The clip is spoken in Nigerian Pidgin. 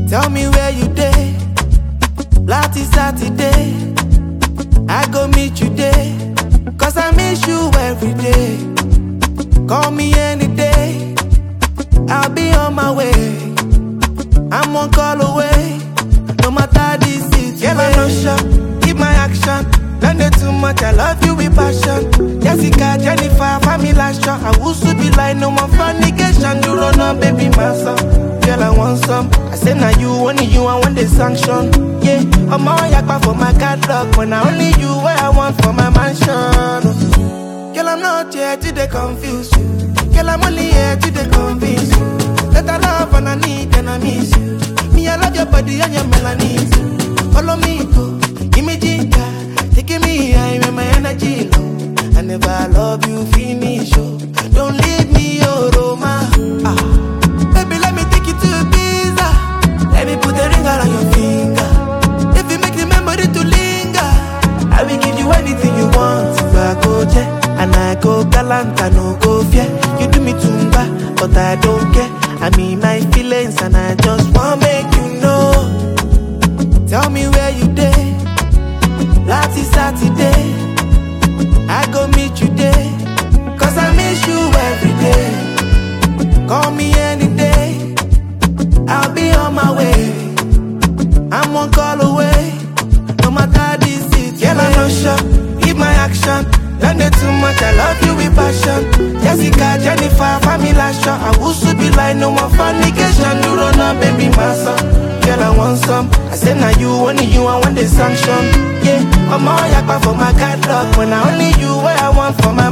Tell me where you dey. Lati Saturday, I go meet you there. Cause I miss you every day. Call me any day, I'll be on my way. I'm one call away, no matter the situation. Girl, I'm not sure, keep my action. Don't do too much, I love you with passion. Jessica, Jennifer, family last shot. I will soon be like no more fornication. You run up, baby, my son. Girl, I want some. I say now you, only you, I want the sanction. Yeah, I'm all yakba for my catalog. When I only you, where I want for my mansion. Girl, I'm not here to they confuse you. Girl, I'm only here to they convince you that I love and I need and I miss you. Me, I love your body and your melanin. Follow me, go, give me ginger. Taking me high when my energy low. I never love you, finish, oh. Don't leave me, oh, Roma. Baby, let me take you to Ibiza. Let me put a ring around your finger. If you make the memory to linger, I will give you anything you want. If I go there and I go galant, I no go fear. You do me tumba, but I don't care. I mean my feelings and I just wanna make you know. Tell me where you dey. Lati Saturday, I go meet you there. Cause I miss you every day. Call me any day, I'll be on my way. I'm one call away, no matter the situation. Girl, I'm not sure, keep my action. Don't do too much, I love you with passion. Jessica, Jennifer, family last shot. I will soon be like no more fornication. You run up, baby, my son. Girl, I want some. I say now you, only you, I want the sanction. Yeah, I'm all yakba for my catalog. When I only you, where I want for my